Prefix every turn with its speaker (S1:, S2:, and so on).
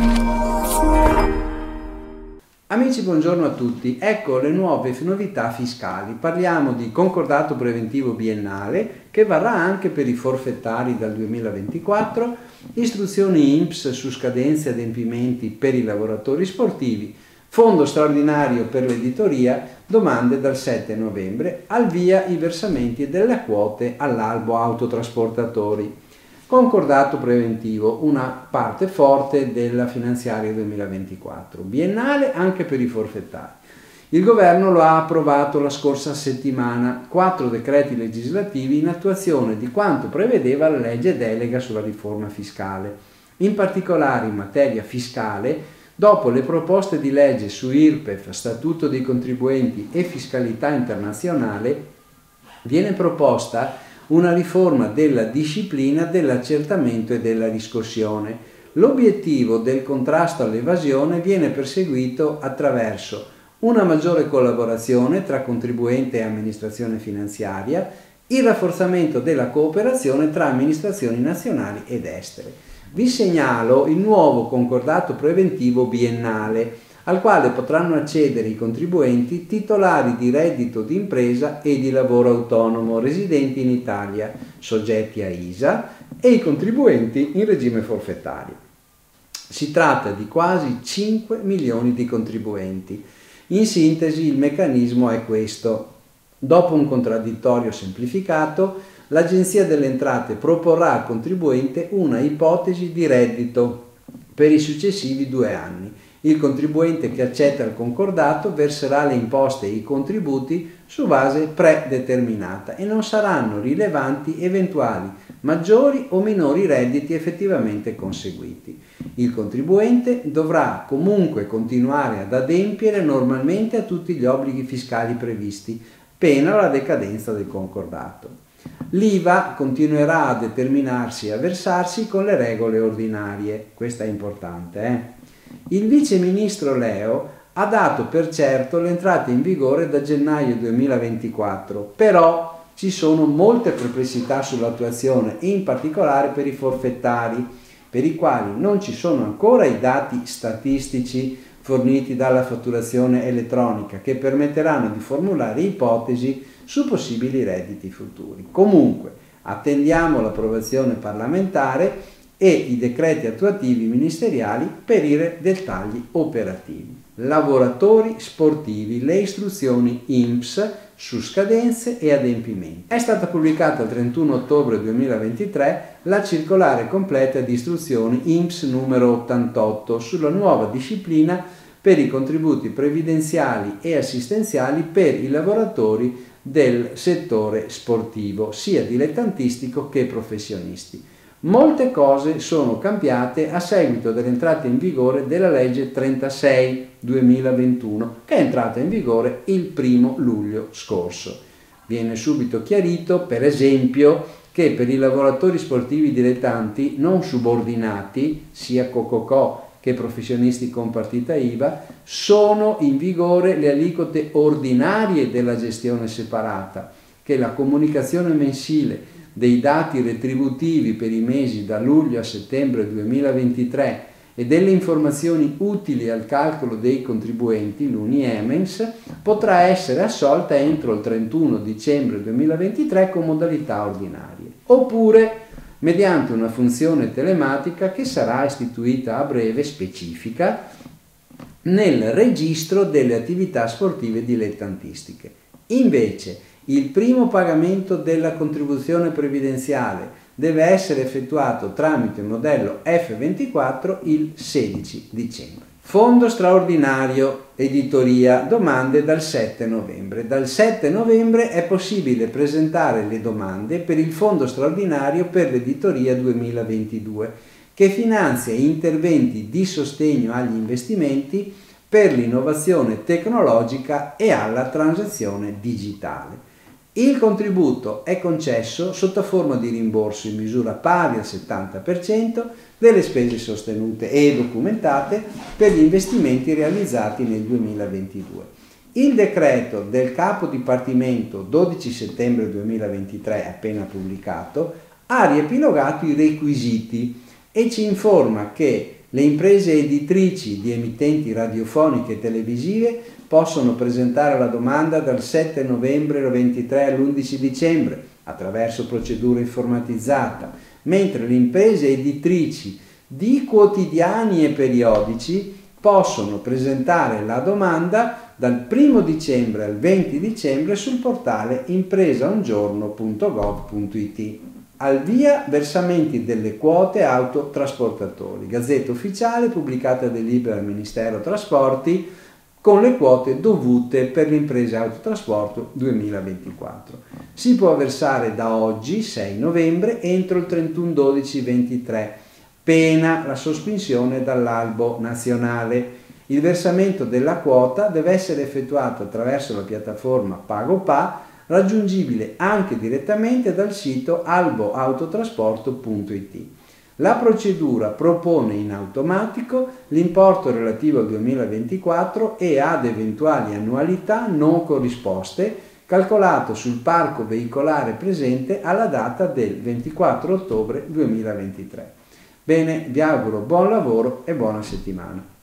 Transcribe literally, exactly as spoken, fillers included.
S1: Amici, buongiorno a tutti. Ecco le nuove novità fiscali. Parliamo di concordato preventivo biennale che varrà anche per i forfettari dal duemilaventiquattro, istruzioni I N P S su scadenze e adempimenti per i lavoratori sportivi, fondo straordinario per l'editoria, domande dal sette novembre, al via i versamenti delle quote all'albo autotrasportatori. Concordato preventivo, una parte forte della finanziaria duemilaventiquattro, biennale anche per i forfettari. Il governo lo ha approvato la scorsa settimana, quattro decreti legislativi in attuazione di quanto prevedeva la legge delega sulla riforma fiscale. In particolare in materia fiscale, dopo le proposte di legge su I R P E F, Statuto dei contribuenti e fiscalità internazionale, viene proposta una riforma della disciplina dell'accertamento e della riscossione. L'obiettivo del contrasto all'evasione viene perseguito attraverso una maggiore collaborazione tra contribuente e amministrazione finanziaria, il rafforzamento della cooperazione tra amministrazioni nazionali ed estere. Vi segnalo il nuovo concordato preventivo biennale, al quale potranno accedere i contribuenti titolari di reddito di impresa e di lavoro autonomo residenti in Italia, soggetti a I S A, e i contribuenti in regime forfettario. Si tratta di quasi cinque milioni di contribuenti. In sintesi, il meccanismo è questo. Dopo un contraddittorio semplificato, l'Agenzia delle Entrate proporrà al contribuente una ipotesi di reddito per i successivi due anni. Il contribuente che accetta il concordato verserà le imposte e i contributi su base predeterminata e non saranno rilevanti eventuali maggiori o minori redditi effettivamente conseguiti. Il contribuente dovrà comunque continuare ad adempiere normalmente a tutti gli obblighi fiscali previsti, pena la decadenza del concordato. L'I V A continuerà a determinarsi e a versarsi con le regole ordinarie. Questo è importante, eh? Il vice ministro Leo ha dato per certo l'entrata in vigore da gennaio duemilaventiquattro, però ci sono molte perplessità sull'attuazione, in particolare per i forfettari, per i quali non ci sono ancora i dati statistici forniti dalla fatturazione elettronica che permetteranno di formulare ipotesi su possibili redditi futuri. Comunque, attendiamo l'approvazione parlamentare e i decreti attuativi ministeriali per i dettagli operativi. Lavoratori sportivi, le istruzioni I N P S su scadenze e adempimenti. È stata pubblicata il trentuno ottobre duemilaventitré la circolare completa di istruzioni I N P S numero ottantotto sulla nuova disciplina per i contributi previdenziali e assistenziali per i lavoratori del settore sportivo, sia dilettantistico che professionisti. Molte cose sono cambiate a seguito dell'entrata in vigore della legge trentasei duemilaventuno, che è entrata in vigore il primo luglio scorso. Viene subito chiarito, per esempio, che per i lavoratori sportivi dilettanti non subordinati, sia Cococò che professionisti con partita I V A, sono in vigore le aliquote ordinarie della gestione separata, che la comunicazione mensile dei dati retributivi per i mesi da luglio a settembre duemilaventitré e delle informazioni utili al calcolo dei contribuenti, l'Uniemens, potrà essere assolta entro il trentuno dicembre duemilaventitré con modalità ordinarie, oppure mediante una funzione telematica che sarà istituita a breve specifica nel registro delle attività sportive dilettantistiche. Invece, il primo pagamento della contribuzione previdenziale deve essere effettuato tramite modello F ventiquattro il sedici dicembre. Fondo straordinario editoria, domande dal sette novembre. Dal sette novembre è possibile presentare le domande per il Fondo straordinario per l'editoria duemilaventidue, che finanzia interventi di sostegno agli investimenti per l'innovazione tecnologica e alla transizione digitale. Il contributo è concesso sotto forma di rimborso in misura pari al settanta per cento delle spese sostenute e documentate per gli investimenti realizzati nel duemilaventidue. Il decreto del capo dipartimento dodici settembre duemilaventitré, appena pubblicato, ha riepilogato i requisiti e ci informa che Le imprese editrici di emittenti radiofoniche e televisive possono presentare la domanda dal sette novembre al ventitré all'undici dicembre attraverso procedura informatizzata, mentre le imprese editrici di quotidiani e periodici possono presentare la domanda dal primo dicembre al venti dicembre sul portale impresaungiorno punto gov punto it. Al via versamenti delle quote autotrasportatori, Gazzetta Ufficiale pubblicata delibera del Ministero Trasporti con le quote dovute per le imprese autotrasporto duemilaventiquattro. Si può versare da oggi, sei novembre, entro il trentuno dodici ventitré, pena la sospensione dall'albo nazionale. Il versamento della quota deve essere effettuato attraverso la piattaforma PagoPA, raggiungibile anche direttamente dal sito albo autotrasporto punto it. La procedura propone in automatico l'importo relativo al duemilaventiquattro e ad eventuali annualità non corrisposte, calcolato sul parco veicolare presente alla data del ventiquattro ottobre duemilaventitré. Bene, vi auguro buon lavoro e buona settimana.